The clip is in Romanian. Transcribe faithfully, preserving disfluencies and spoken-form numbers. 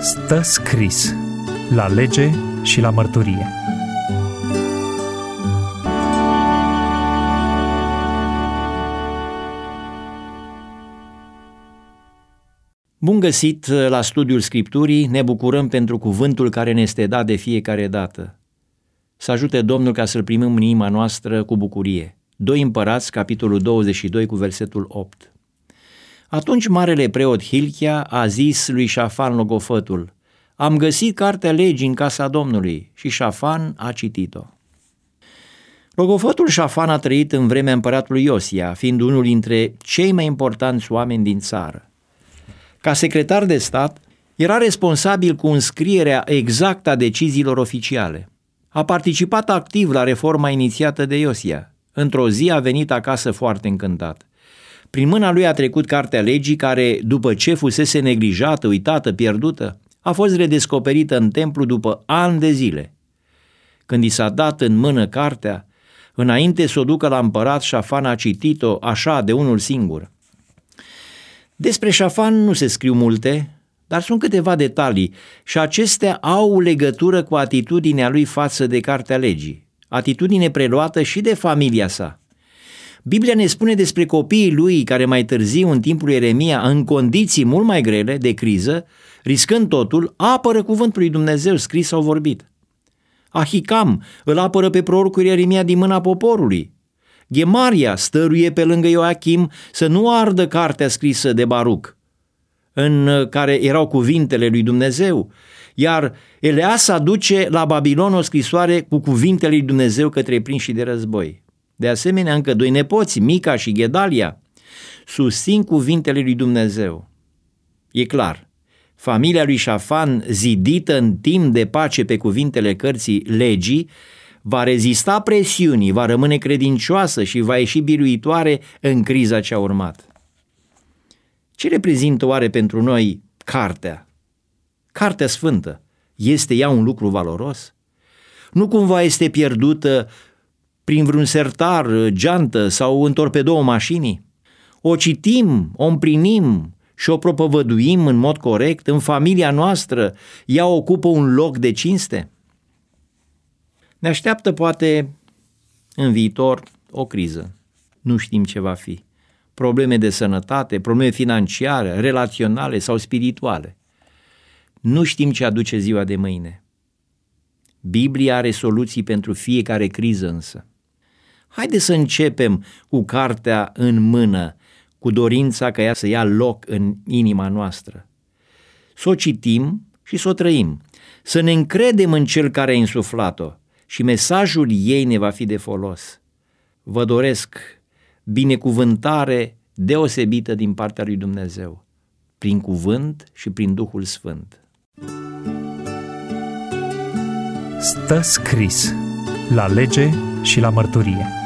Stă scris la lege și la mărturie. Bun găsit la studiul Scripturii, ne bucurăm pentru cuvântul care ne este dat de fiecare dată. Să ajute Domnul ca să-l primim în inima noastră cu bucurie. doi Împărați, capitolul douăzeci și doi, cu versetul opt. Atunci marele preot Hilchia a zis lui Șafan logofătul: am găsit cartea legii în casa Domnului, și Șafan a citit-o. Logofătul Șafan a trăit în vremea împăratului Iosia, fiind unul dintre cei mai importanți oameni din țară. Ca secretar de stat, era responsabil cu înscrierea exactă a deciziilor oficiale. A participat activ la reforma inițiată de Iosia. Într-o zi a venit acasă foarte încântat. Prin mâna lui a trecut cartea legii care, după ce fusese neglijată, uitată, pierdută, a fost redescoperită în templu după ani de zile. Când i s-a dat în mână cartea, înainte să o ducă la împărat, Șafan a citit-o așa de unul singur. Despre Șafan nu se scriu multe, dar sunt câteva detalii și acestea au legătură cu atitudinea lui față de cartea legii, atitudine preluată și de familia sa. Biblia ne spune despre copiii lui care mai târziu, în timpul lui Ieremia, în condiții mult mai grele de criză, riscând totul, apără cuvântul lui Dumnezeu scris sau vorbit. Ahicam îl apără pe prorocul Ieremia din mâna poporului. Ghemaria stăruie pe lângă Ioachim să nu ardă cartea scrisă de Baruc, în care erau cuvintele lui Dumnezeu, iar Eleasa duce la Babilon o scrisoare cu cuvintele lui Dumnezeu către prinși de război. De asemenea, încă doi nepoți, Mica și Gedalia, susțin cuvintele lui Dumnezeu. E clar, familia lui Șafan, zidită în timp de pace pe cuvintele cărții legii, va rezista presiunii, va rămâne credincioasă și va ieși biruitoare în criza ce a urmat. Ce reprezintă oare pentru noi cartea? Cartea sfântă. Este ea un lucru valoros? Nu cumva este pierdută prin vreun sertar, geantă sau în torpedoul mașinii? O citim, o împlinim și o propovăduim în mod corect? În familia noastră ea ocupă un loc de cinste? Ne așteaptă poate în viitor o criză. Nu știm ce va fi. Probleme de sănătate, probleme financiare, relaționale sau spirituale. Nu știm ce aduce ziua de mâine. Biblia are soluții pentru fiecare criză însă. Haideți să începem cu cartea în mână, cu dorința ca ea să ia loc în inima noastră. Să o citim și să o trăim. Să ne încredem în Cel care a insuflat-o și mesajul ei ne va fi de folos. Vă doresc binecuvântare deosebită din partea lui Dumnezeu, prin cuvânt și prin Duhul Sfânt. Stă scris la lege și la mărturie.